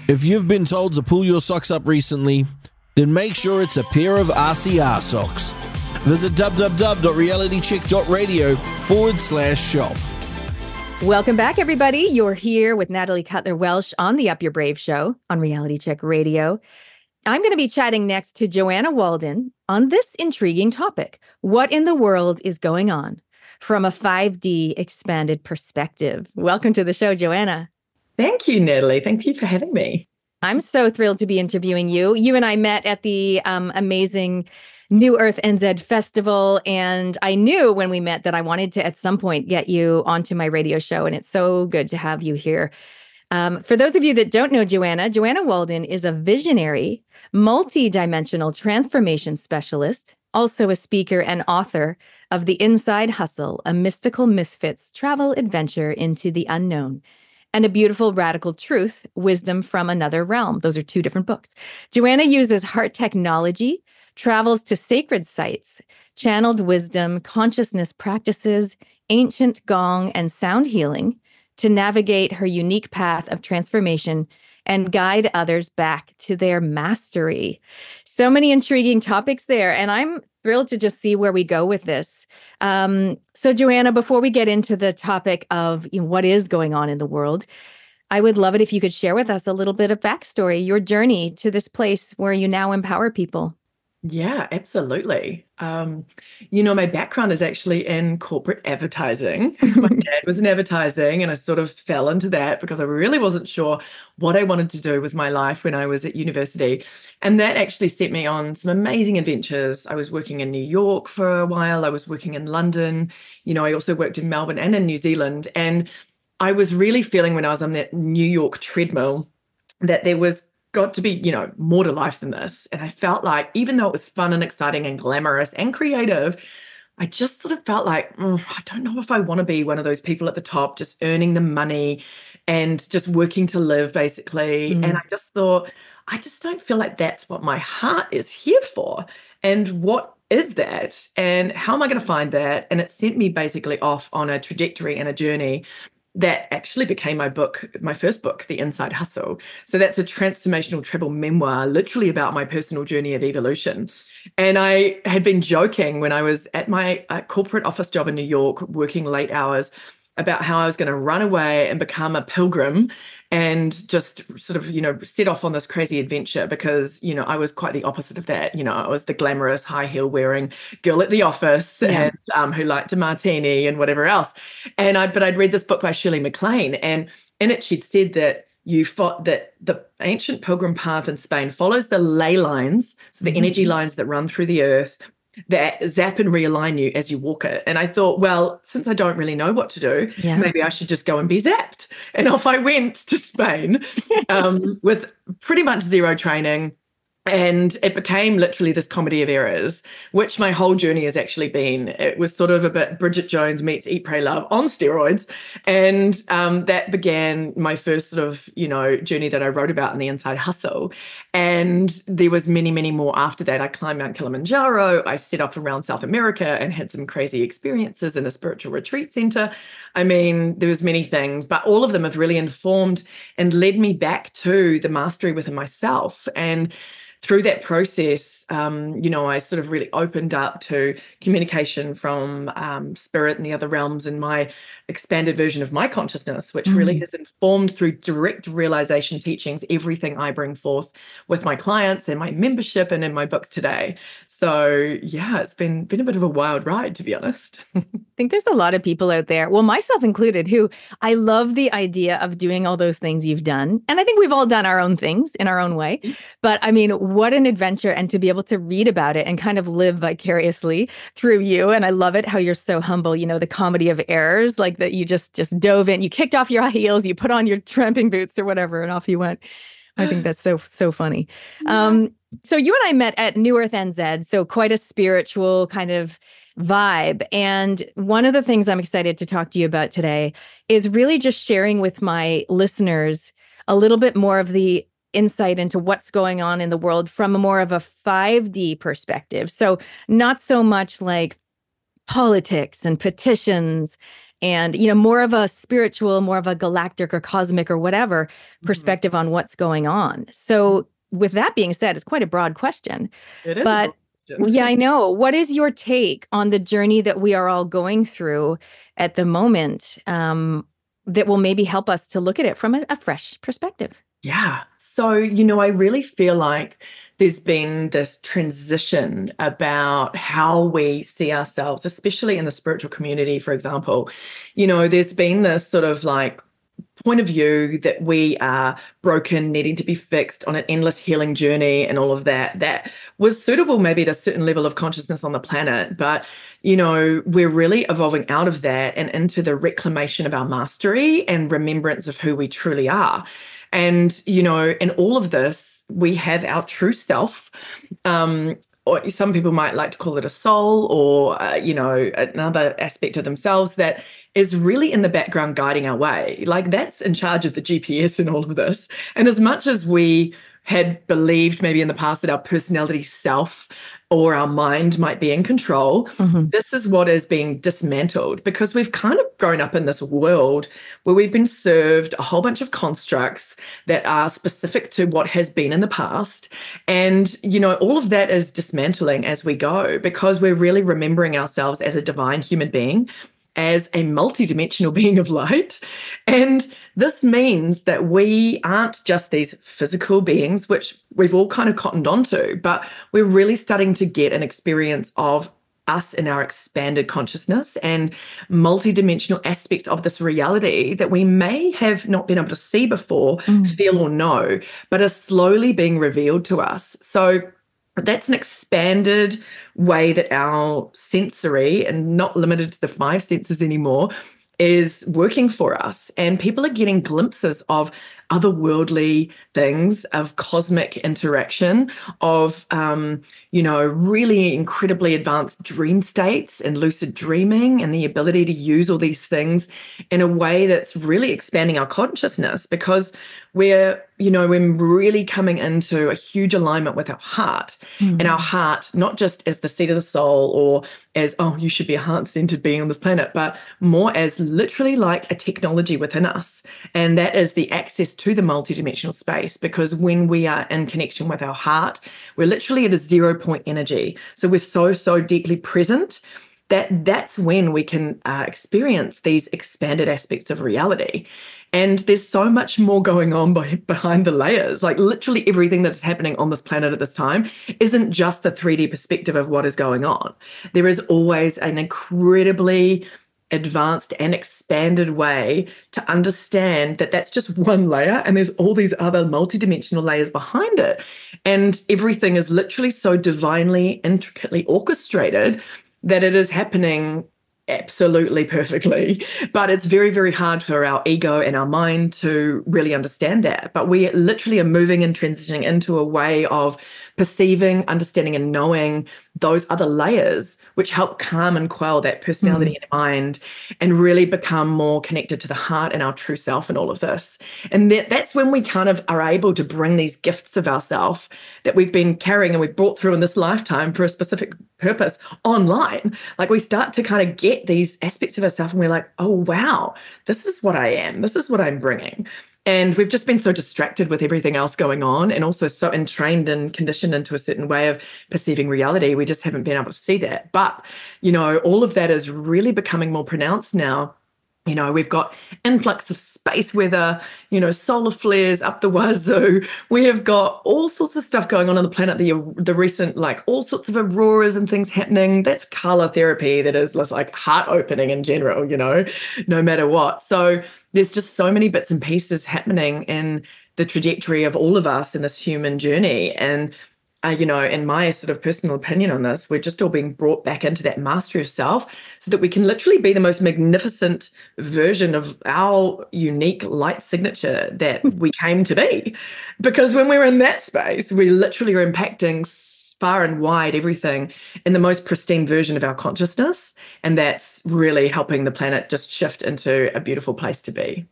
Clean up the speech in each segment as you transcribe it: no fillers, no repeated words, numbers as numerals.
If you've been told to pull your socks up recently, then make sure it's a pair of RCR socks. Visit www.realitycheck.radio/shop. Welcome back, everybody. You're here with Natalie Cutler-Welsh on the Up Your Brave show on Reality Check Radio. I'm going to be chatting next to Joanna Walden on this intriguing topic. What in the world is going on from a 5D expanded perspective? Welcome to the show, Joanna. Thank you, Natalie. Thank you for having me. I'm so thrilled to be interviewing you. You and I met at the amazing New Earth NZ Festival, and I knew when we met that I wanted to at some point get you onto my radio show, and it's so good to have you here. For those of you that don't know Joanna Walden is a visionary, multi-dimensional transformation specialist, also a speaker and author of The Inside Hustle, a mystical misfits travel adventure into the unknown, and A Beautiful Radical Truth, Wisdom from Another Realm. Those are two different books. Joanna uses heart technology, travels to sacred sites, channeled wisdom, consciousness practices, ancient gong, and sound healing to navigate her unique path of transformation and guide others back to their mastery. So many intriguing topics there, and I'm thrilled to just see where we go with this. So Joanna, before we get into the topic of what is going on in the world, I would love it if you could share with us a little bit of backstory, your journey to this place where you now empower people. Yeah, absolutely. My background is actually in corporate advertising. My dad was in advertising, and I sort of fell into that because I really wasn't sure what I wanted to do with my life when I was at university. And that actually set me on some amazing adventures. I was working in New York for a while. I was working in London. I also worked in Melbourne and in New Zealand. And I was really feeling when I was on that New York treadmill that there was got to be, more to life than this. And I felt like, even though it was fun and exciting and glamorous and creative, I just sort of felt like, I don't know if I want to be one of those people at the top, just earning the money and just working to live, basically. And I just thought, I just don't feel like that's what my heart is here for. And what is that? And how am I going to find that? And it sent me basically off on a trajectory and a journey that actually became my first book, The Inside Hustle. So that's a transformational travel memoir, literally about my personal journey of evolution. And I had been joking when I was at my corporate office job in New York, working late hours, about how I was going to run away and become a pilgrim and just sort of, set off on this crazy adventure because, I was quite the opposite of that. I was the glamorous high heel wearing girl at the office and who liked a martini and whatever else. But I'd read this book by Shirley MacLaine, and in it she'd said that that the ancient pilgrim path in Spain follows the ley lines, so the energy lines that run through the earth, that zap and realign you as you walk it. And I thought, well, since I don't really know what to do, maybe I should just go and be zapped. And off I went to Spain with pretty much zero training. And it became literally this comedy of errors, which my whole journey has actually been. It was sort of a bit Bridget Jones meets Eat, Pray, Love on steroids. And that began my first sort of, journey that I wrote about in The Inside Hustle. And there was many, many more after that. I climbed Mount Kilimanjaro. I set off around South America and had some crazy experiences in a spiritual retreat center. I mean, there was many things, but all of them have really informed and led me back to the mastery within myself. And through that process, I sort of really opened up to communication from spirit and the other realms and my expanded version of my consciousness, which really has informed through direct realization teachings everything I bring forth with my clients and my membership and in my books today. So yeah, it's been a bit of a wild ride, to be honest. I think there's a lot of people out there, well, myself included, who I love the idea of doing all those things you've done. And I think we've all done our own things in our own way. But I mean, what an adventure, and to be able to read about it and kind of live vicariously through you. And I love it how you're so humble, the comedy of errors, like that you just dove in, you kicked off your high heels, you put on your tramping boots or whatever, and off you went. I think that's so funny. So you and I met at New Earth NZ, so quite a spiritual kind of vibe. And one of the things I'm excited to talk to you about today is really just sharing with my listeners a little bit more of the insight into what's going on in the world from a more of a 5D perspective. So not so much like politics and petitions and, more of a spiritual, more of a galactic or cosmic or whatever perspective on what's going on. So with that being said, it's quite a broad question. It is but a broad question. yeah, I know. What is your take on the journey that we are all going through at the moment, that will maybe help us to look at it from a fresh perspective? Yeah. So, I really feel like there's been this transition about how we see ourselves, especially in the spiritual community, for example. There's been this sort of like point of view that we are broken, needing to be fixed on an endless healing journey and all of that. That was suitable maybe at a certain level of consciousness on the planet. But, we're really evolving out of that and into the reclamation of our mastery and remembrance of who we truly are. And, in all of this, we have our true self. Or some people might like to call it a soul, or, another aspect of themselves that is really in the background guiding our way. Like, that's in charge of the GPS in all of this. And as much as we had believed maybe in the past that our personality self or our mind might be in control, this is what is being dismantled, because we've kind of grown up in this world where we've been served a whole bunch of constructs that are specific to what has been in the past. And, all of that is dismantling as we go, because we're really remembering ourselves as a divine human being, as a multidimensional being of light. And this means that we aren't just these physical beings, which we've all kind of cottoned onto, but we're really starting to get an experience of us in our expanded consciousness and multidimensional aspects of this reality that we may have not been able to see before, feel or know, but are slowly being revealed to us. So that's an expanded way that our sensory, and not limited to the 5 senses anymore, is working for us. And people are getting glimpses of otherworldly things, of cosmic interaction, of, really incredibly advanced dream states and lucid dreaming, and the ability to use all these things in a way that's really expanding our consciousness, because we're really coming into a huge alignment with our heart. And our heart, not just as the seat of the soul, or as, you should be a heart-centered being on this planet, but more as literally like a technology within us. And that is the access to the multidimensional space, because when we are in connection with our heart, we're literally at a 0 point energy. So we're so deeply present that's when we can experience these expanded aspects of reality. And there's so much more going on behind the layers. Like, literally everything that's happening on this planet at this time isn't just the 3D perspective of what is going on. There is always an incredibly advanced and expanded way to understand that that's just one layer, and there's all these other multidimensional layers behind it. And everything is literally so divinely, intricately orchestrated that it is happening absolutely perfectly. But it's very, very hard for our ego and our mind to really understand that. But we literally are moving and transitioning into a way of perceiving, understanding, and knowing those other layers, which help calm and quell that personality and mind, and really become more connected to the heart and our true self and all of this. And that's when we kind of are able to bring these gifts of ourself that we've been carrying and we've brought through in this lifetime for a specific purpose online. Like, we start to kind of get these aspects of ourselves and we're like, oh, wow, this is what I am. This is what I'm bringing. And we've just been so distracted with everything else going on, and also so entrained and conditioned into a certain way of perceiving reality. We just haven't been able to see that. But, all of that is really becoming more pronounced now. We've got influx of space weather, solar flares up the wazoo. We have got all sorts of stuff going on the planet, the recent, like, all sorts of auroras and things happening. That's color therapy. That is just like heart opening in general, no matter what. So there's just so many bits and pieces happening in the trajectory of all of us in this human journey. And in my sort of personal opinion on this, we're just all being brought back into that mastery of self so that we can literally be the most magnificent version of our unique light signature that we came to be. Because when we're in that space, we literally are impacting far and wide everything in the most pristine version of our consciousness. And that's really helping the planet just shift into a beautiful place to be.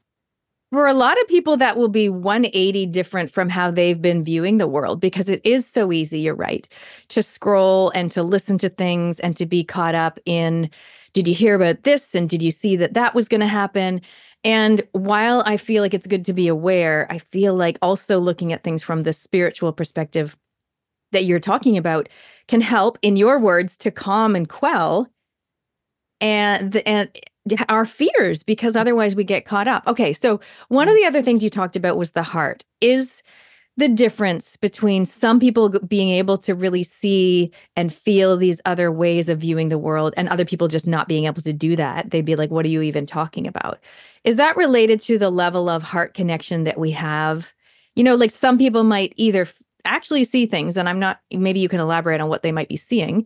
For a lot of people, that will be 180 different from how they've been viewing the world, because it is so easy, you're right, to scroll and to listen to things and to be caught up in did you hear about this? And did you see that that was going to happen? And while I feel like it's good to be aware, I feel like also looking at things from the spiritual perspective that you're talking about can help, in your words, to calm and quell and our fears, because otherwise we get caught up. Okay, so one of the other things you talked about was the heart. Is the difference between some people being able to really see and feel these other ways of viewing the world and other people just not being able to do that? They'd be like, what are you even talking about? Is that related to the level of heart connection that we have? You know, like some people might either actually see things, and I'm not, maybe you can elaborate on what they might be seeing.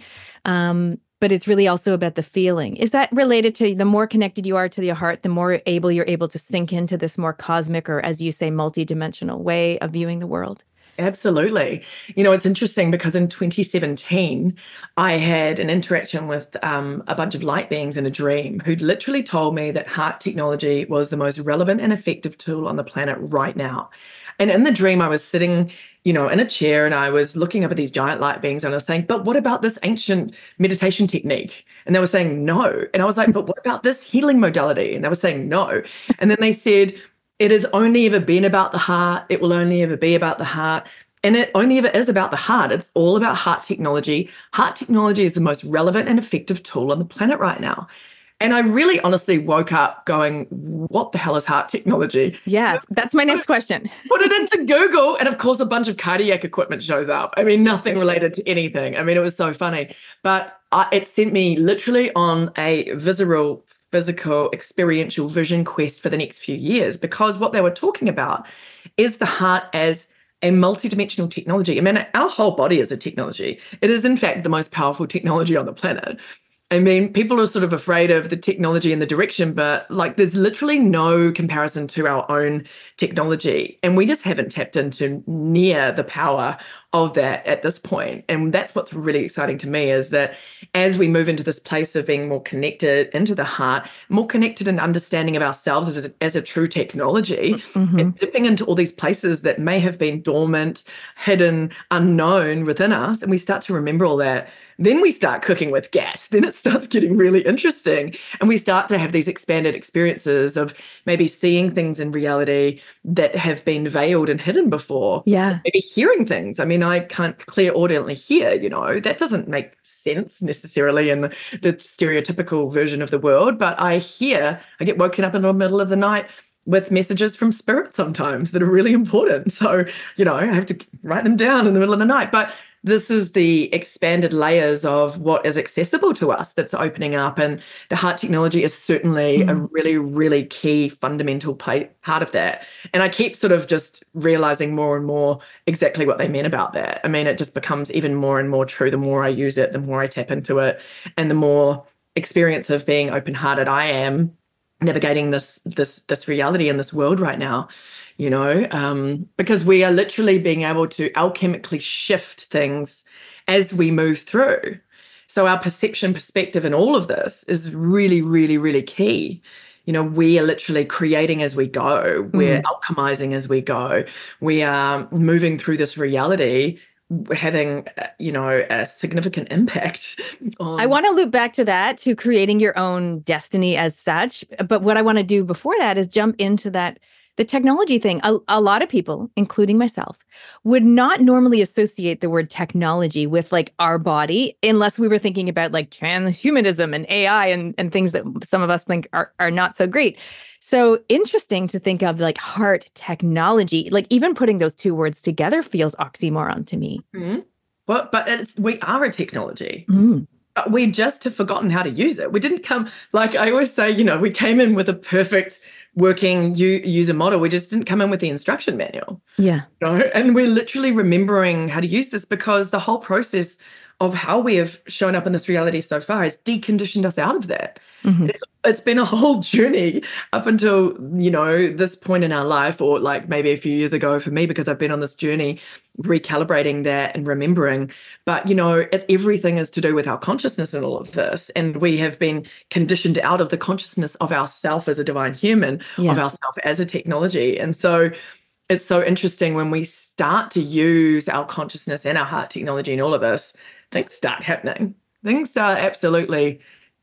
But it's really also about the feeling. Is that related to the more connected you are to your heart, the more you're able to sink into this more cosmic, or as you say, multidimensional way of viewing the world? Absolutely. You know, it's interesting because in 2017, I had an interaction with a bunch of light beings in a dream who literally told me that heart technology was the most relevant and effective tool on the planet right now. And in the dream, I was sitting, you know, in a chair, and I was looking up at these giant light beings, and I was saying, but what about this ancient meditation technique? And they were saying no. And I was like, but what about this healing modality? And they were saying no. And then they said, it has only ever been about the heart. It will only ever be about the heart. And it only ever is about the heart. It's all about heart technology. Heart technology is the most relevant and effective tool on the planet right now. And I really honestly woke up going, what the hell is heart technology? Yeah, that's my next question. Put it into Google, and of course, a bunch of cardiac equipment shows up. I mean, nothing related to anything. I mean, it was so funny. But it sent me literally on a visceral, physical, experiential vision quest for the next few years, because what they were talking about is the heart as a multidimensional technology. I mean, our whole body is a technology. It is, in fact, the most powerful technology on the planet. I mean, people are sort of afraid of the technology and the direction, but like there's literally no comparison to our own technology. And we just haven't tapped into near the power of that at this point. And that's what's really exciting to me, is that as we move into this place of being more connected into the heart, more connected and understanding of ourselves as a true technology, and dipping into all these places that may have been dormant, hidden, unknown within us, and we start to remember all that, then we start cooking with gas. Then it starts getting really interesting. And we start to have these expanded experiences of maybe seeing things in reality that have been veiled and hidden before. Yeah. Maybe hearing things. I mean, I can't clairaudiently hear, you know, that doesn't make sense necessarily in the stereotypical version of the world. But I get woken up in the middle of the night with messages from spirit sometimes that are really important. So, you know, I have to write them down in the middle of the night. But this is the expanded layers of what is accessible to us that's opening up. And the heart technology is certainly a really, really key fundamental part of that. And I keep sort of just realizing more and more exactly what they meant about that. I mean, it just becomes even more and more true. The more I use it, the more I tap into it, and the more experience of being open-hearted I am navigating this reality in this world right now. You know, because we are literally being able to alchemically shift things as we move through. So our perception, perspective, and all of this is really, really, really key. You know, we are literally creating as we go. We're alchemizing as we go. We are moving through this reality, having, you know, a significant impact on... I want to loop back to that, to creating your own destiny as such. But what I want to do before that is jump into that. The technology thing, a lot of people, including myself, would not normally associate the word technology with like our body, unless we were thinking about like transhumanism and AI and things that some of us think are not so great. So interesting to think of like heart technology, like even putting those two words together feels oxymoron to me. Well, but we are a technology. But we just have forgotten how to use it. We didn't come, like I always say, you know, we came in with a perfect working user model. We just didn't come in with the instruction manual. Yeah. You know? And we're literally remembering how to use this, because the whole process of how we have shown up in this reality so far has deconditioned us out of that. It's been a whole journey up until, you know, this point in our life, or like maybe a few years ago for me, because I've been on this journey recalibrating that and remembering. But, you know, everything is to do with our consciousness in all of this. And we have been conditioned out of the consciousness of ourself as a divine human, of ourself as a technology. And so it's so interesting when we start to use our consciousness and our heart technology in all of this, things start happening. Things start absolutely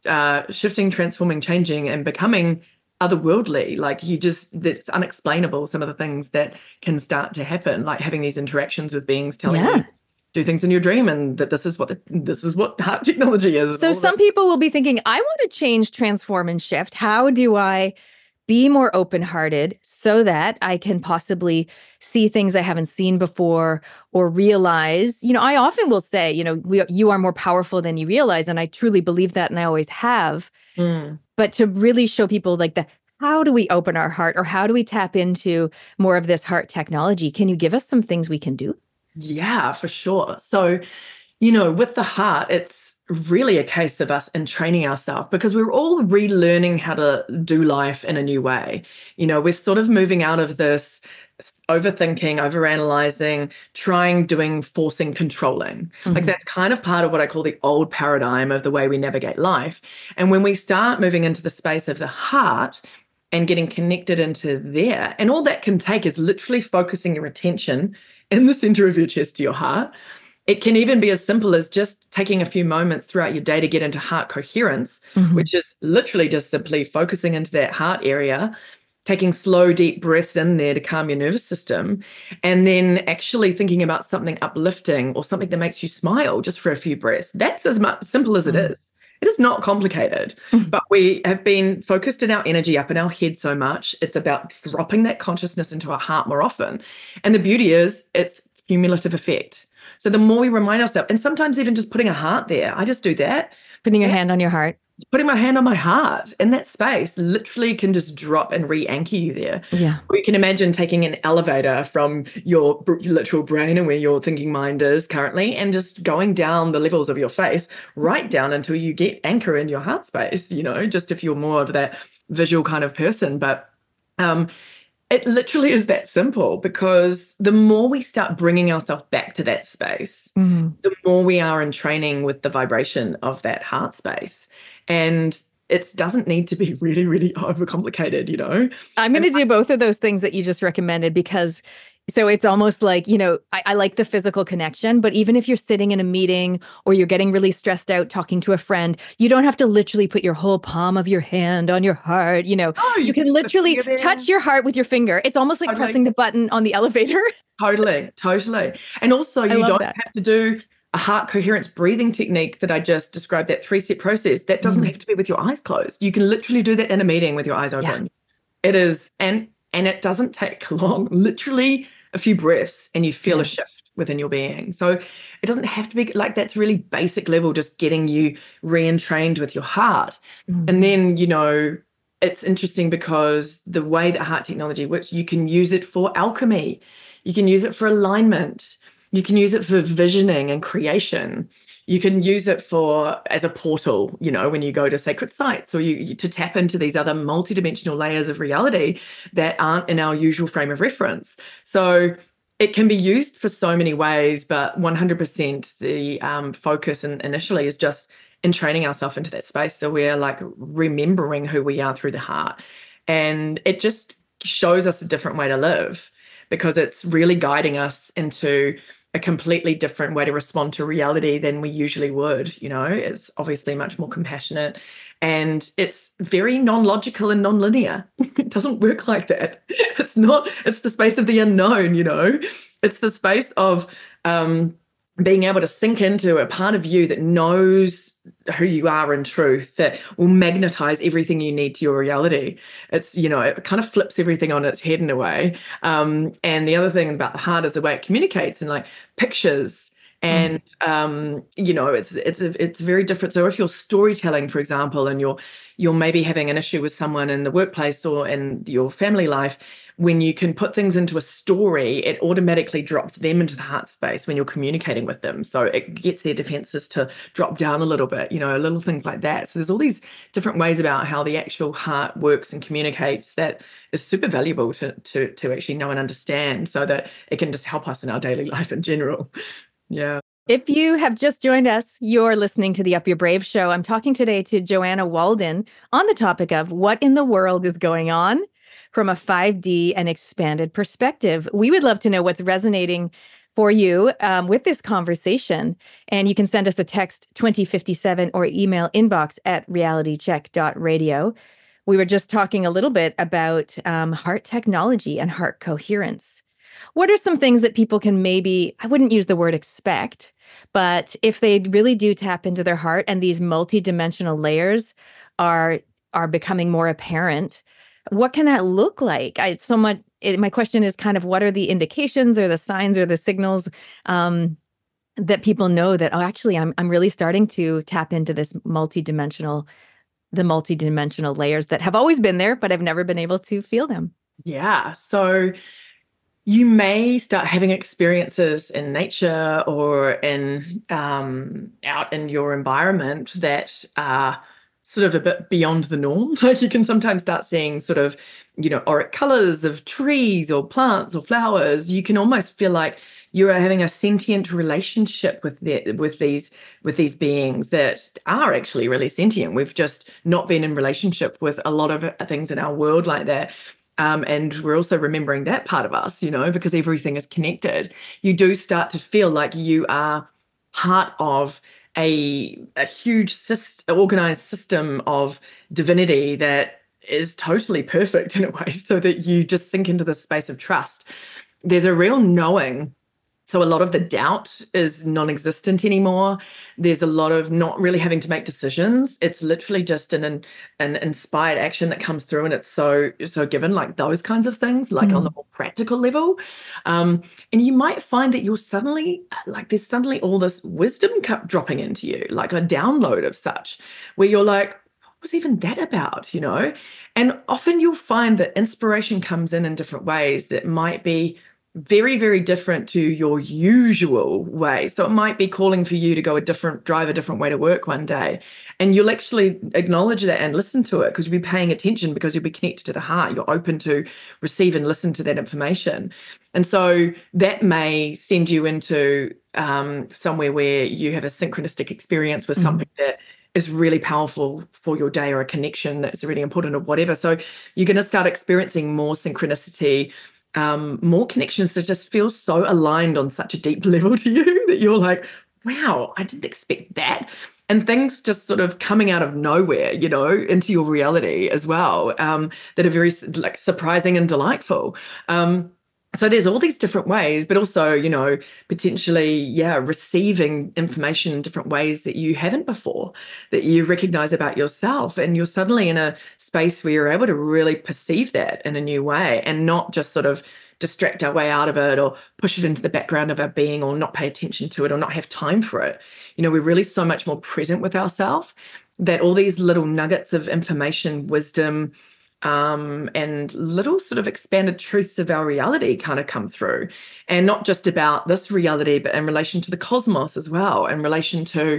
shifting, transforming, changing, and becoming otherworldly. Like it's unexplainable, some of the things that can start to happen, like having these interactions with beings telling you do things in your dream, and that this is what heart technology is. So some people will be thinking, I want to change, transform, and shift. How do I be more open-hearted so that I can possibly see things I haven't seen before, or realize, I often will say, you are more powerful than you realize. And I truly believe that. And I always have. But to really show people how do we open our heart, or how do we tap into more of this heart technology? Can you give us some things we can do? Yeah, for sure. So, with the heart, it's really a case of us entraining ourselves, because we're all relearning how to do life in a new way. We're sort of moving out of this overthinking, overanalyzing, trying, doing, forcing, controlling. Like that's kind of part of what I call the old paradigm of the way we navigate life. And when we start moving into the space of the heart and getting connected into there, and all that can take is literally focusing your attention in the center of your chest to your heart. It can even be as simple as just taking a few moments throughout your day to get into heart coherence, which is literally just simply focusing into that heart area, taking slow, deep breaths in there to calm your nervous system, and then actually thinking about something uplifting or something that makes you smile just for a few breaths. That's as simple as it is. It is not complicated, but we have been focused in our energy up in our head so much. It's about dropping that consciousness into our heart more often. And the beauty is it's cumulative effect. So the more we remind ourselves, and sometimes even just putting a heart there, I just do that. Putting your hand on your heart. Putting my hand on my heart in that space literally can just drop and re-anchor you there. Yeah. Or you can imagine taking an elevator from your literal brain and where your thinking mind is currently, and just going down the levels of your face, right down until you get anchor in your heart space, just if you're more of that visual kind of person. But it literally is that simple, because the more we start bringing ourselves back to that space, the more we are in training with the vibration of that heart space. And it doesn't need to be really, really overcomplicated, I'm going to do both of those things that you just recommended, because so it's almost like, I like the physical connection, but even if you're sitting in a meeting or you're getting really stressed out talking to a friend, you don't have to literally put your whole palm of your hand on your heart. Oh, you can literally touch your heart with your finger. It's almost like pressing the button on the elevator. Totally. And also you don't have to do a heart coherence breathing technique that I just described, that 3-step process. That doesn't have to be with your eyes closed. You can literally do that in a meeting with your eyes open. It is, and it doesn't take long, literally a few breaths, and you feel a shift within your being. So it doesn't have to be like, that's really basic level, just getting you re-entrained with your heart. And then, it's interesting because the way that heart technology works, you can use it for alchemy. You can use it for alignment. You can use it for visioning and creation. You can use it as a portal, when you go to sacred sites, or you to tap into these other multidimensional layers of reality that aren't in our usual frame of reference. So it can be used for so many ways, but 100% the focus initially is just in training ourselves into that space. So we're like remembering who we are through the heart. And it just shows us a different way to live, because it's really guiding us into a completely different way to respond to reality than we usually would. It's obviously much more compassionate, and it's very non-logical and non-linear. It doesn't work like that. It's the space of the unknown, It's the space of being able to sink into a part of you that knows who you are in truth, that will magnetize everything you need to your reality. It's, it kind of flips everything on its head in a way. And the other thing about the heart is the way it communicates in like pictures. And, it's very different. So if you're storytelling, for example, and you're maybe having an issue with someone in the workplace or in your family life, when you can put things into a story, it automatically drops them into the heart space when you're communicating with them. So it gets their defenses to drop down a little bit, little things like that. So there's all these different ways about how the actual heart works and communicates that is super valuable to actually know and understand, so that it can just help us in our daily life in general. Yeah. If you have just joined us, you're listening to the Up Your Brave show. I'm talking today to Joanna Walden on the topic of what in the world is going on from a 5D and expanded perspective. We would love to know what's resonating for you with this conversation. And you can send us a text 2057 or email inbox@realitycheck.radio. We were just talking a little bit about heart technology and heart coherence. What are some things that people can maybe, I wouldn't use the word expect, but if they really do tap into their heart and these multidimensional layers are becoming more apparent, what can that look like? My question is kind of what are the indications or the signs or the signals that people know that, oh, actually, I'm really starting to tap into the multidimensional layers that have always been there, but I've never been able to feel them. Yeah. So you may start having experiences in nature or in out in your environment that are sort of a bit beyond the norm. Like you can sometimes start seeing sort of, auric colors of trees or plants or flowers. You can almost feel like you are having a sentient relationship with these beings that are actually really sentient. We've just not been in relationship with a lot of things in our world like that. And we're also remembering that part of us, because everything is connected. You do start to feel like you are part of a huge organized system of divinity that is totally perfect in a way, so that you just sink into the space of trust. There's a real knowing. So a lot of the doubt is non-existent anymore. There's a lot of not really having to make decisions. It's literally just an inspired action that comes through, and it's so given, like those kinds of things, like on the more practical level. And you might find that you're suddenly, like there's suddenly all this wisdom dropping into you, like a download of such, where you're like, what was even that about, And often you'll find that inspiration comes in different ways that might be very, very different to your usual way. So it might be calling for you to drive a different way to work one day. And you'll actually acknowledge that and listen to it, because you'll be paying attention, because you'll be connected to the heart. You're open to receive and listen to that information. And so that may send you into somewhere where you have a synchronistic experience with something that is really powerful for your day, or a connection that's really important, or whatever. So you're going to start experiencing more synchronicity, more connections that just feel so aligned on such a deep level to you that you're like, wow, I didn't expect that. And things just sort of coming out of nowhere, into your reality as well, that are very like surprising and delightful. So there's all these different ways, but also, potentially, receiving information in different ways that you haven't before, that you recognize about yourself. And you're suddenly in a space where you're able to really perceive that in a new way, and not just sort of distract our way out of it, or push it into the background of our being, or not pay attention to it, or not have time for it. We're really so much more present with ourselves, that all these little nuggets of information, wisdom, and little sort of expanded truths of our reality kind of come through. And not just about this reality, but in relation to the cosmos as well, in relation to,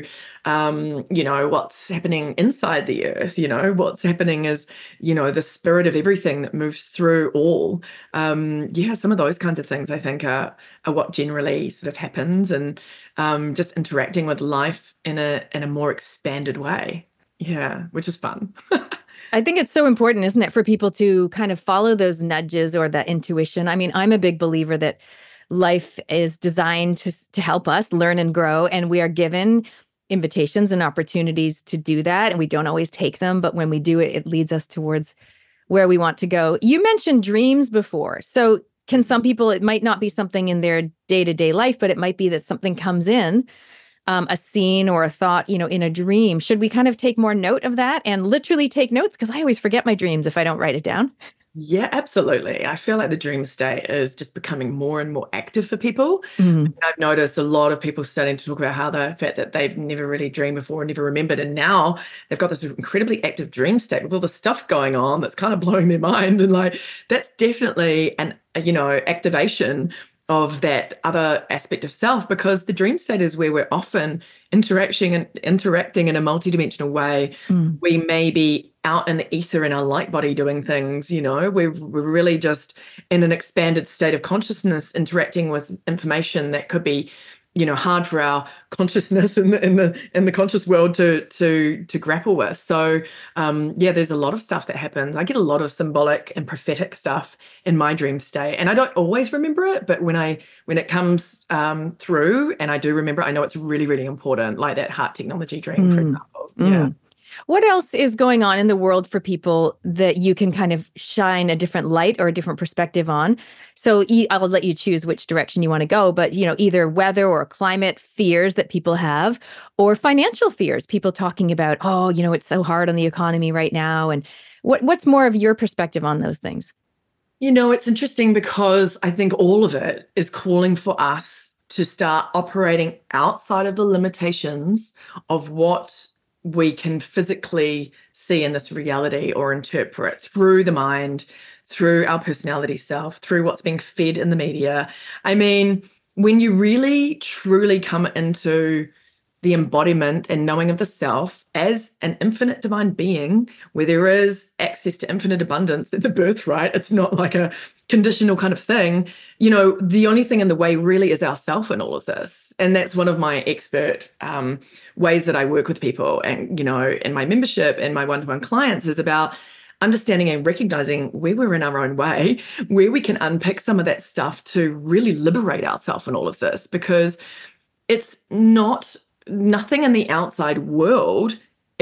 what's happening inside the earth, what's happening is, the spirit of everything that moves through all. Some of those kinds of things I think are what generally sort of happens, and just interacting with life in a more expanded way. Yeah, which is fun. I think it's so important, isn't it, for people to kind of follow those nudges or that intuition. I mean, I'm a big believer that life is designed to help us learn and grow, and we are given invitations and opportunities to do that, and we don't always take them, but when we do it, it leads us towards where we want to go. You mentioned dreams before. So can some people, it might not be something in their day-to-day life, but it might be that something comes in, a scene or a thought, in a dream. Should we kind of take more note of that and literally take notes? Because I always forget my dreams if I don't write it down. Yeah, absolutely. I feel like the dream state is just becoming more and more active for people. I've noticed a lot of people starting to talk about how the fact that they've never really dreamed before and never remembered, and now they've got this incredibly active dream state with all the stuff going on that's kind of blowing their mind. And like, that's definitely an activation of that other aspect of self, because the dream state is where we're often interacting in a multidimensional way. We may be out in the ether in our light body doing things, we're really just in an expanded state of consciousness, interacting with information that could be hard for our consciousness in the conscious world to grapple with. So there's a lot of stuff that happens. I get a lot of symbolic and prophetic stuff in my dream state, and I don't always remember it, but when it comes through and I do remember, I know it's really, really important, like that heart technology dream, for example. Yeah. What else is going on in the world for people that you can kind of shine a different light or a different perspective on? So I'll let you choose which direction you want to go, but either weather or climate fears that people have, or financial fears, people talking about, it's so hard on the economy right now. And what's more of your perspective on those things? It's interesting because I think all of it is calling for us to start operating outside of the limitations of what we can physically see in this reality or interpret through the mind, through our personality self, through what's being fed in the media. I mean, when you really, truly come into the embodiment and knowing of the self as an infinite divine being, where there is access to infinite abundance, that's a birthright. It's not like a conditional kind of thing. The only thing in the way really is ourself in all of this. And that's one of my expert ways that I work with people. And, in my membership and my one-to-one clients is about understanding and recognizing where we're in our own way, where we can unpick some of that stuff to really liberate ourselves in all of this, because it's nothing in the outside world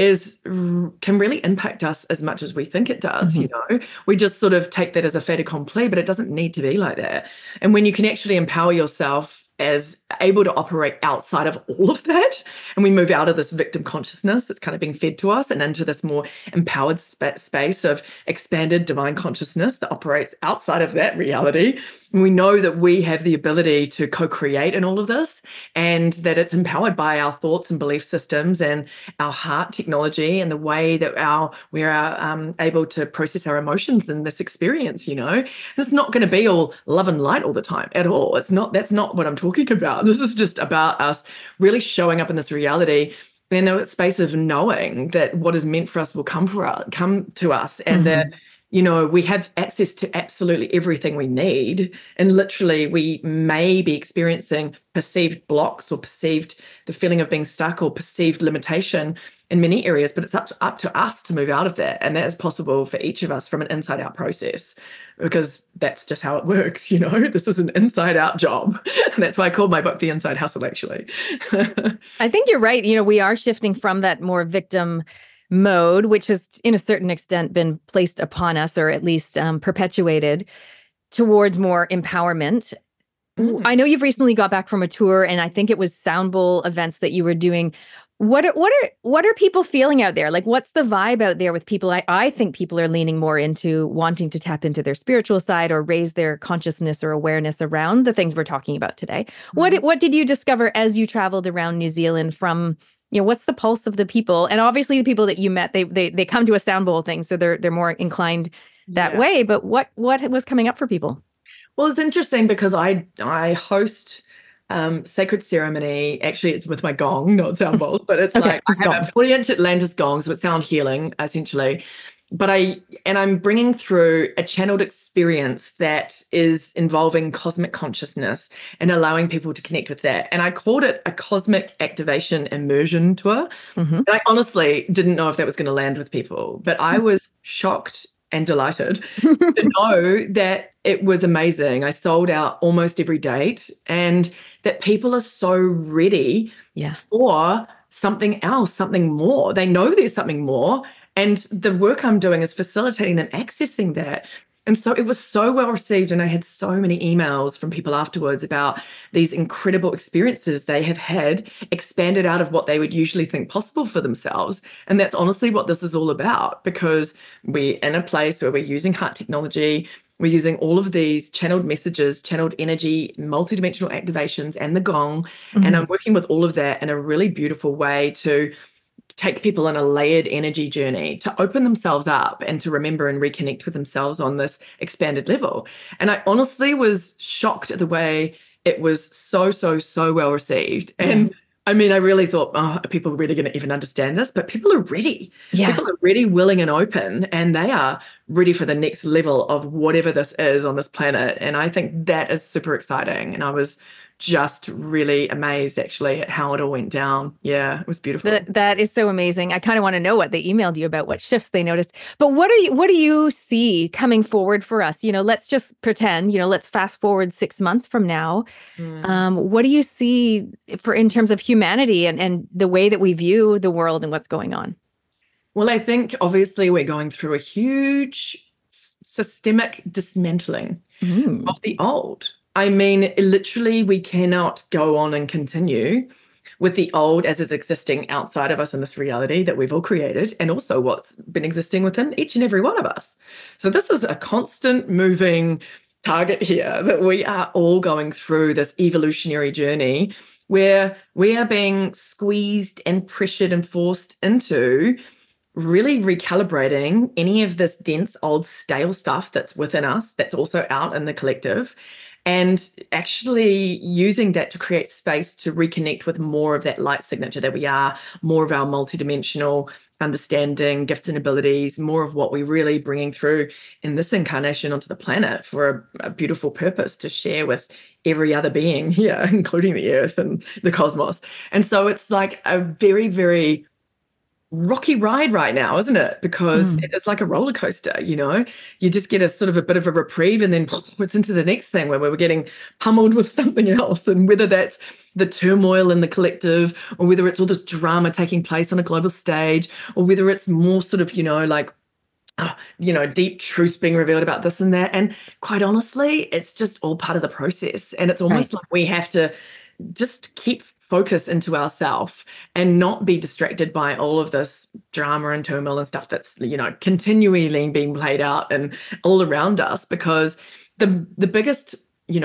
can really impact us as much as we think it does. We just sort of take that as a fait accompli, but it doesn't need to be like that. And when you can actually empower yourself as able to operate outside of all of that, and we move out of this victim consciousness that's kind of being fed to us and into this more empowered space of expanded divine consciousness that operates outside of that reality, we know that we have the ability to co-create in all of this, and that it's empowered by our thoughts and belief systems and our heart technology and the way that we are able to process our emotions in this experience. And it's not going to be all love and light all the time at all. That's not what I'm talking about. This is just about us really showing up in this reality in a space of knowing that what is meant for us will come to us, and that we have access to absolutely everything we need. And literally, we may be experiencing perceived blocks or the feeling of being stuck or perceived limitation in many areas, but it's up to us to move out of that. And that is possible for each of us from an inside out process, because that's just how it works. This is an inside out job. And that's why I called my book The Inside Hustle, actually. I think you're right. We are shifting from that more victim mode, which has in a certain extent been placed upon us, or at least perpetuated, towards more empowerment. I know you've recently got back from a tour, and I think it was sound bowl events that you were doing. What are people feeling out there? Like, what's the vibe out there with people? I think people are leaning more into wanting to tap into their spiritual side or raise their consciousness or awareness around the things we're talking about today. What did you discover as you traveled around New Zealand from, what's the pulse of the people? And obviously the people that you met, they come to a sound bowl thing, so they're more inclined that way. But what was coming up for people? Well, it's interesting because I host sacred ceremony. Actually, it's with my gong, not sound bowls, but it's okay, like I have a 40-inch Atlantis gong, so it's sound healing essentially. But I'm bringing through a channeled experience that is involving cosmic consciousness and allowing people to connect with that. And I called it a cosmic activation immersion tour. And I honestly didn't know if that was going to land with people, but I was shocked and delighted to know that it was amazing. I sold out almost every date, and that people are so ready for something else, something more. They know there's something more. And the work I'm doing is facilitating them accessing that. And so it was so well received. And I had so many emails from people afterwards about these incredible experiences they have had, expanded out of what they would usually think possible for themselves. And that's honestly what this is all about, because we're in a place where we're using heart technology. We're using all of these channeled messages, channeled energy, multidimensional activations, and the gong. And I'm working with all of that in a really beautiful way to take people on a layered energy journey to open themselves up and to remember and reconnect with themselves on this expanded level. And I honestly was shocked at the way it was so well received. And I mean, I really thought, are people really going to even understand this? But people are ready. People are ready, willing, and open, and they are ready for the next level of whatever this is on this planet. And I think that is super exciting. And I was just really amazed actually at how it all went down. Yeah, it was beautiful. That is so amazing. I kind of want to know what they emailed you about, what shifts they noticed. But what do you see coming forward for us? Let's just pretend, let's fast forward 6 months from now. What do you see in terms of humanity and the way that we view the world and what's going on? Well, I think obviously we're going through a huge systemic dismantling of the old. I mean, literally, we cannot go on and continue with the old as is existing outside of us in this reality that we've all created, and also what's been existing within each and every one of us. So this is a constant moving target here that we are all going through this evolutionary journey where we are being squeezed and pressured and forced into really recalibrating any of this dense, old, stale stuff that's within us, that's also out in the collective, and actually using that to create space to reconnect with more of that light signature that we are, more of our multidimensional understanding, gifts and abilities, more of what we're really bringing through in this incarnation onto the planet for a beautiful purpose to share with every other being here, including the earth and the cosmos. And so it's like a very, very rocky ride right now, isn't it? Because it's like a roller coaster, you just get a sort of a bit of a reprieve and then it's into the next thing where we're getting pummeled with something else. And whether that's the turmoil in the collective, or whether it's all this drama taking place on a global stage, or whether it's more sort of, deep truths being revealed about this and that. And quite honestly, it's just all part of the process. And it's almost like we have to just keep focus into ourselves and not be distracted by all of this drama and turmoil and stuff that's, continually being played out and all around us, because the biggest,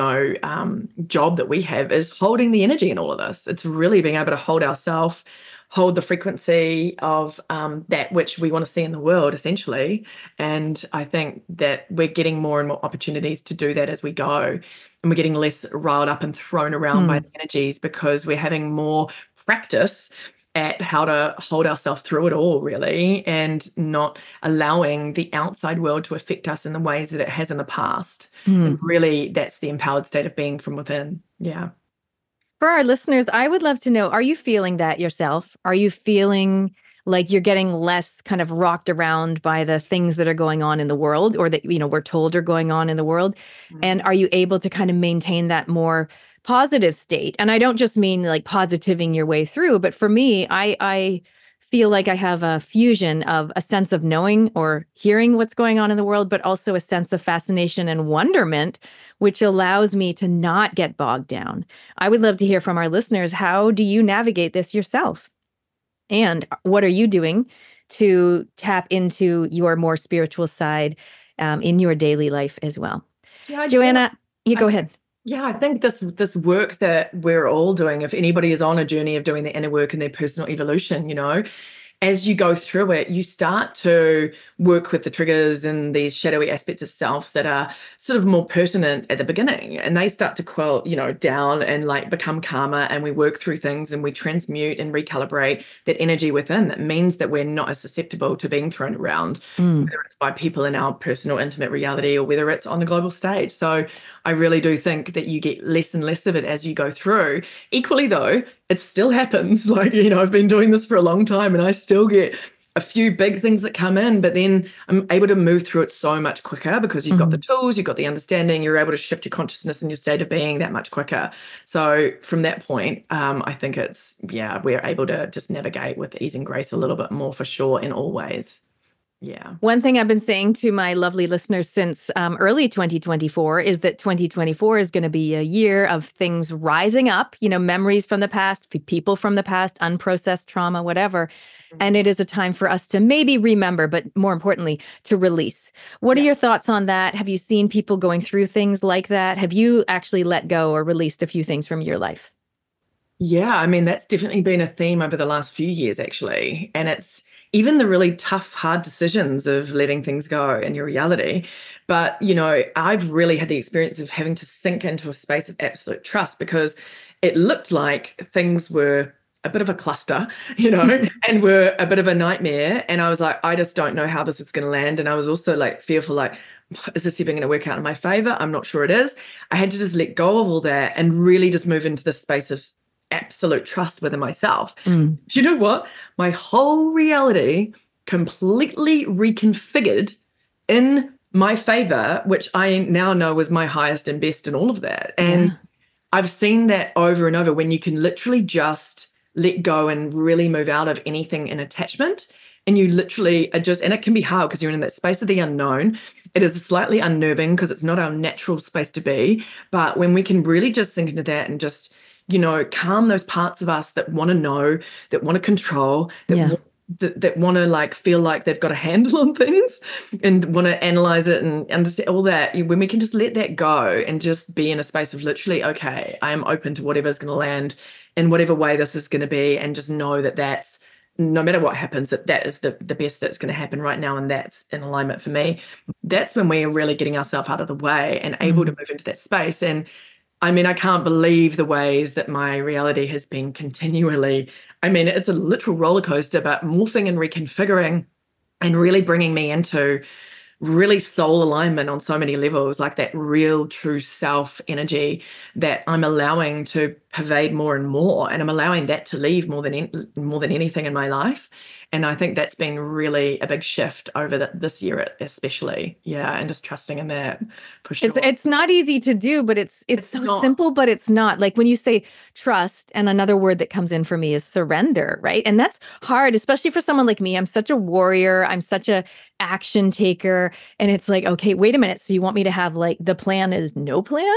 job that we have is holding the energy in all of this. It's really being able to hold ourselves, hold the frequency of that which we want to see in the world, essentially. And I think that we're getting more and more opportunities to do that as we go. And we're getting less riled up and thrown around by the energies, because we're having more practice at how to hold ourselves through it all, really, and not allowing the outside world to affect us in the ways that it has in the past. And really, that's the empowered state of being from within. Yeah. For our listeners, I would love to know, are you feeling that yourself? Are you feeling like you're getting less kind of rocked around by the things that are going on in the world, or that, we're told are going on in the world? And are you able to kind of maintain that more positive state? And I don't just mean like positiving your way through, but for me, I feel like I have a fusion of a sense of knowing or hearing what's going on in the world, but also a sense of fascination and wonderment, which allows me to not get bogged down. I would love to hear from our listeners. How do you navigate this yourself? And what are you doing to tap into your more spiritual side in your daily life as well? Yeah, Joanna, go ahead. Yeah, I think this work that we're all doing, if anybody is on a journey of doing the inner work and their personal evolution, as you go through it, you start to work with the triggers and these shadowy aspects of self that are sort of more pertinent at the beginning. And they start to quell, down and like become calmer. And we work through things and we transmute and recalibrate that energy within. That means that we're not as susceptible to being thrown around, whether it's by people in our personal, intimate reality or whether it's on the global stage. So I really do think that you get less and less of it as you go through. Equally, though, it still happens. Like, I've been doing this for a long time and I still get a few big things that come in, but then I'm able to move through it so much quicker because you've got the tools, you've got the understanding, you're able to shift your consciousness and your state of being that much quicker. So from that point, I think we're able to just navigate with ease and grace a little bit more for sure in all ways. Yeah. One thing I've been saying to my lovely listeners since early 2024 is that 2024 is going to be a year of things rising up, memories from the past, people from the past, unprocessed trauma, whatever. And it is a time for us to maybe remember, but more importantly, to release. What are your thoughts on that? Have you seen people going through things like that? Have you actually let go or released a few things from your life? Yeah, I mean, that's definitely been a theme over the last few years, actually. And it's even the really tough, hard decisions of letting things go in your reality. But, I've really had the experience of having to sink into a space of absolute trust because it looked like things were a bit of a cluster, and were a bit of a nightmare. And I was like, I just don't know how this is going to land. And I was also like fearful, like, is this even going to work out in my favor? I'm not sure it is. I had to just let go of all that and really just move into this space of absolute trust within myself. Do you know what? My whole reality completely reconfigured in my favor, which I now know was my highest and best in all of that. And I've seen that over and over when you can literally just let go and really move out of anything in attachment. And you literally are just, and it can be hard because you're in that space of the unknown. It is slightly unnerving because it's not our natural space to be. But when we can really just sink into that and just, calm those parts of us that want to know, that want to control, that want to like feel like they've got a handle on things and want to analyze it and understand all that, when we can just let that go and just be in a space of literally, okay, I am open to whatever's going to land in whatever way this is going to be, and just know that that's, no matter what happens, that is the best that's going to happen right now, and that's in alignment for me. That's when we're really getting ourselves out of the way and able to move into that space. And I mean, I can't believe the ways that my reality has been continually, I mean, it's a literal roller coaster, but morphing and reconfiguring and really bringing me into really soul alignment on so many levels, like that real true self energy that I'm allowing to pervade more and more, and I'm allowing that to leave more than anything in my life. And I think that's been really a big shift over this year, especially. Yeah, and just trusting in that for sure. It's not easy to do, but it's so not simple, but it's not. Like when you say trust, and another word that comes in for me is surrender, right? And that's hard, especially for someone like me. I'm such a warrior. I'm such a action taker. And it's like, okay, wait a minute. So you want me to have like the plan is no plan?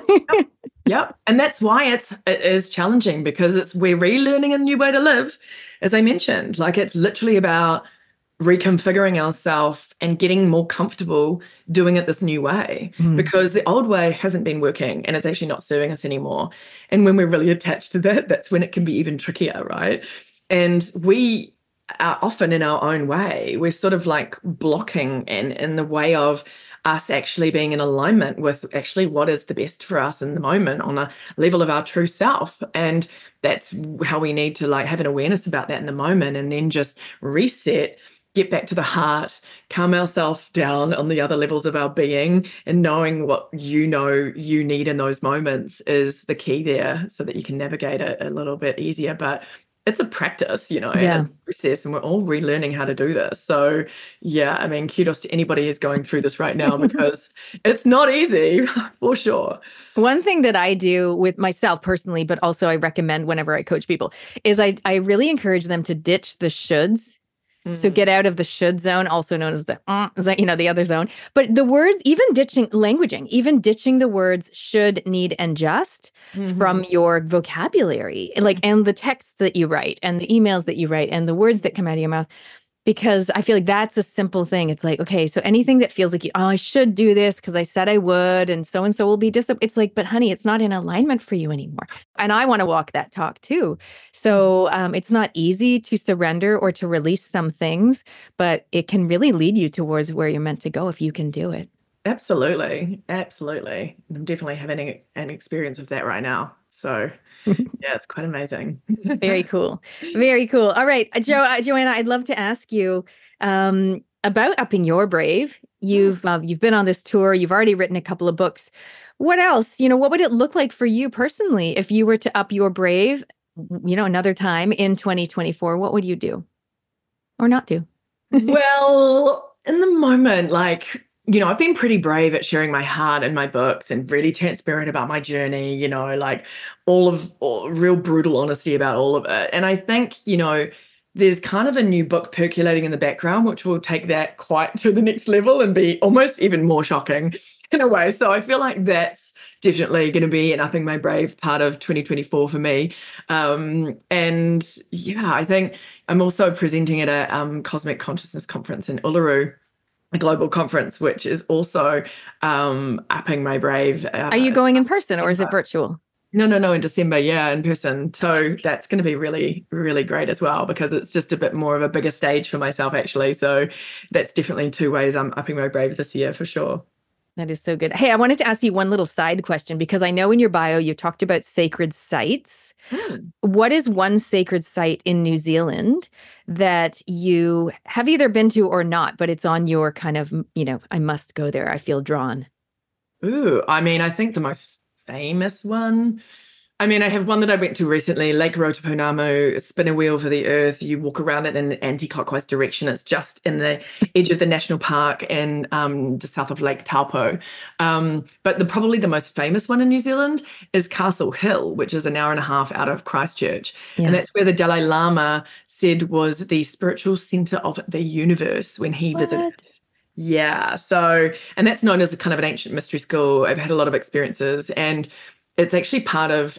Yep. And that's why it is challenging, because we're relearning a new way to live. As I mentioned, like it's literally about reconfiguring ourselves and getting more comfortable doing it this new way, because the old way hasn't been working and it's actually not serving us anymore. And when we're really attached to that, that's when it can be even trickier, right? And we are often in our own way. We're sort of like blocking in the way of us actually being in alignment with actually what is the best for us in the moment on a level of our true self. And that's how we need to like have an awareness about that in the moment, and then just reset, get back to the heart, calm ourselves down on the other levels of our being, and knowing what you need in those moments is the key there, so that you can navigate it a little bit easier. But it's a practice, and a process, and we're all relearning how to do this. So yeah, I mean, kudos to anybody who's going through this right now, because it's not easy for sure. One thing that I do with myself personally, but also I recommend whenever I coach people, is I really encourage them to ditch the shoulds. So get out of the should zone, also known as the other zone. But the words, even ditching the words should, need, and just from your vocabulary, and the texts that you write and the emails that you write and the words that come out of your mouth. Because I feel like that's a simple thing. It's like, okay, so anything that feels like, I should do this because I said I would, and so will be disappointed. It's like, but honey, it's not in alignment for you anymore. And I want to walk that talk too. So it's not easy to surrender or to release some things, but it can really lead you towards where you're meant to go if you can do it. Absolutely. Absolutely. I'm definitely having an experience of that right now. So yeah, it's quite amazing. Very cool. Very cool. All right, Joanna, I'd love to ask you about Upping Your Brave. You've been on this tour. You've already written a couple of books. What else? What would it look like for you personally if you were to up your brave, another time in 2024? What would you do or not do? Well, in the moment, I've been pretty brave at sharing my heart in my books and really transparent about my journey, real brutal honesty about all of it. And I think, there's kind of a new book percolating in the background, which will take that quite to the next level and be almost even more shocking in a way. So I feel like that's definitely going to be an Upping My Brave part of 2024 for me. And yeah, I think I'm also presenting at a Cosmic Consciousness conference in Uluru, a global conference, which is also Upping My Brave. Are you going in person or is it virtual? No, in December, yeah, in person. So that's going to be really, really great as well, because it's just a bit more of a bigger stage for myself, actually. So that's definitely two ways I'm upping my brave this year for sure. That is so good. Hey, I wanted to ask you one little side question because I know in your bio you talked about sacred sites. What is one sacred site in New Zealand that you have either been to or not, but it's on your kind of, I must go there, I feel drawn? Ooh, I mean, I think the most famous one, I have one that I went to recently, Lake Rotopunamu, spin a wheel for the earth. You walk around it in an anti-clockwise direction. It's just in the edge of the national park and just south of Lake Taupo. But probably the most famous one in New Zealand is Castle Hill, which is an hour and a half out of Christchurch. Yeah. And that's where the Dalai Lama said was the spiritual center of the universe when he visited. Yeah. So, and that's known as a kind of an ancient mystery school. I've had a lot of experiences, and it's actually part of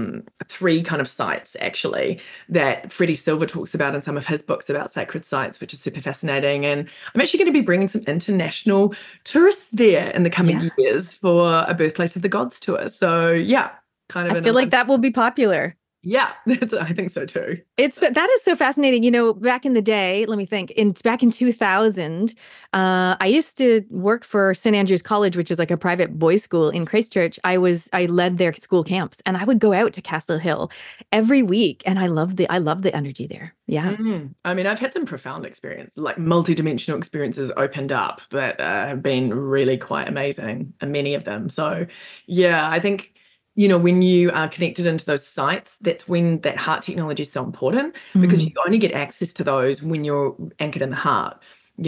3 kind of sites, actually, that Freddie Silver talks about in some of his books about sacred sites, which is super fascinating. And I'm actually going to be bringing some international tourists there in the coming years for a Birthplace of the Gods tour. So, yeah, kind of. I feel like that will be popular. Yeah, I think so too. That is so fascinating. Back in the day, let me think. Back in 2000, I used to work for St. Andrew's College, which is like a private boys' school in Christchurch. I led their school camps, and I would go out to Castle Hill every week, and I love the energy there. Yeah. I've had some profound experience, like multidimensional experiences opened up that have been really quite amazing, and many of them. So, yeah, I think, when you are connected into those sites, that's when that heart technology is so important, because you only get access to those when you're anchored in the heart.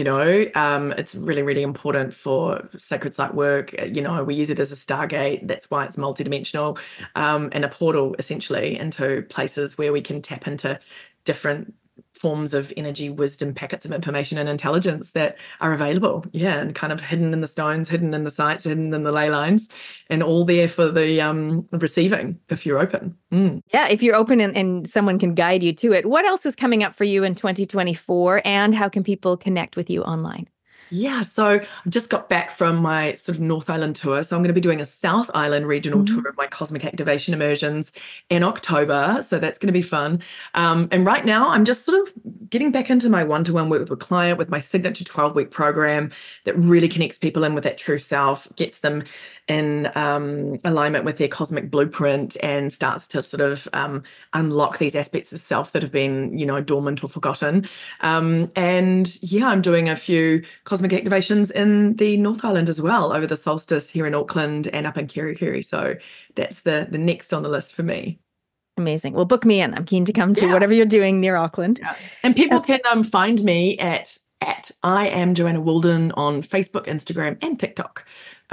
It's really, really important for sacred site work. We use it as a stargate. That's why it's multidimensional, and a portal essentially into places where we can tap into different forms of energy, wisdom, packets of information and intelligence that are available. Yeah. And kind of hidden in the stones, hidden in the sites, hidden in the ley lines, and all there for the receiving if you're open. Yeah. If you're open and someone can guide you to it. What else is coming up for you in 2024, and how can people connect with you online? Yeah, so I just got back from my sort of North Island tour. So I'm going to be doing a South Island regional tour of my cosmic activation immersions in October. So that's going to be fun. And right now I'm just sort of getting back into my one-to-one work with a client with my signature 12-week program that really connects people in with that true self, gets them in alignment with their cosmic blueprint, and starts to sort of unlock these aspects of self that have been, dormant or forgotten. And yeah, I'm doing a few cosmic activations in the North Island as well over the solstice here in Auckland and up in Kerikeri. So that's the next on the list for me. Amazing. Well, book me in. I'm keen to come to whatever you're doing near Auckland. Yeah. And people can find me at I am Joanna Walden on Facebook, Instagram, and TikTok.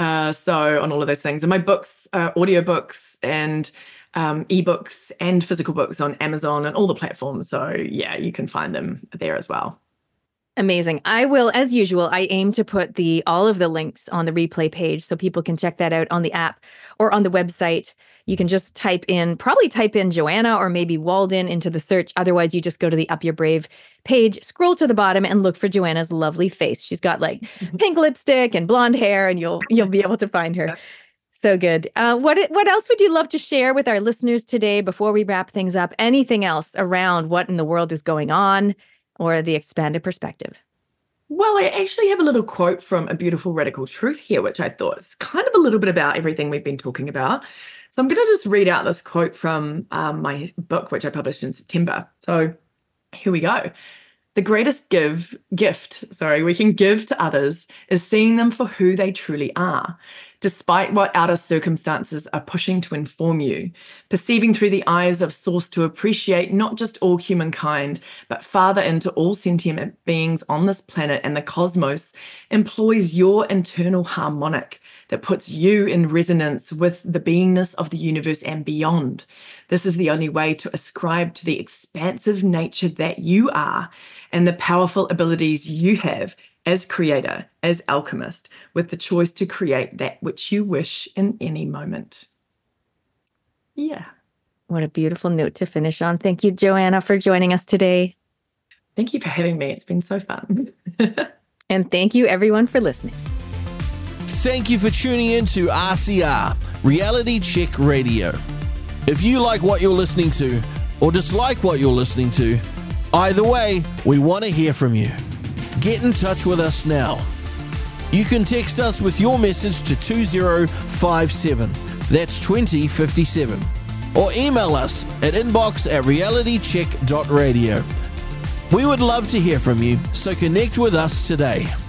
So on all of those things. And my books, audiobooks and ebooks and physical books on Amazon and all the platforms. So yeah, you can find them there as well. Amazing. I will, as usual, I aim to put all of the links on the replay page so people can check that out on the app or on the website. You can just type in Joanna or maybe Walden into the search. Otherwise, you just go to the Up Your Brave page, scroll to the bottom, and look for Joanna's lovely face. She's got like pink lipstick and blonde hair, and you'll be able to find her. So good. What else would you love to share with our listeners today before we wrap things up? Anything else around what in the world is going on, or the expanded perspective? Well, I actually have a little quote from A Beautiful Radical Truth here, which I thought is kind of a little bit about everything we've been talking about. So I'm going to just read out this quote from my book, which I published in September. So here we go. The greatest gift we can give to others is seeing them for who they truly are, despite what outer circumstances are pushing to inform you, perceiving through the eyes of Source to appreciate not just all humankind, but farther into all sentient beings on this planet and the cosmos, employs your internal harmonic that puts you in resonance with the beingness of the universe and beyond. This is the only way to ascribe to the expansive nature that you are and the powerful abilities you have as creator, as alchemist, with the choice to create that which you wish in any moment. Yeah. What a beautiful note to finish on. Thank you, Joanna, for joining us today. Thank you for having me. It's been so fun. And thank you, everyone, for listening. Thank you for tuning in to RCR, Reality Check Radio. If you like what you're listening to or dislike what you're listening to, either way, we want to hear from you. Get in touch with us now. You can text us with your message to 2057. That's 2057. Or email us at inbox@realitycheck.radio. We would love to hear from you, so connect with us today.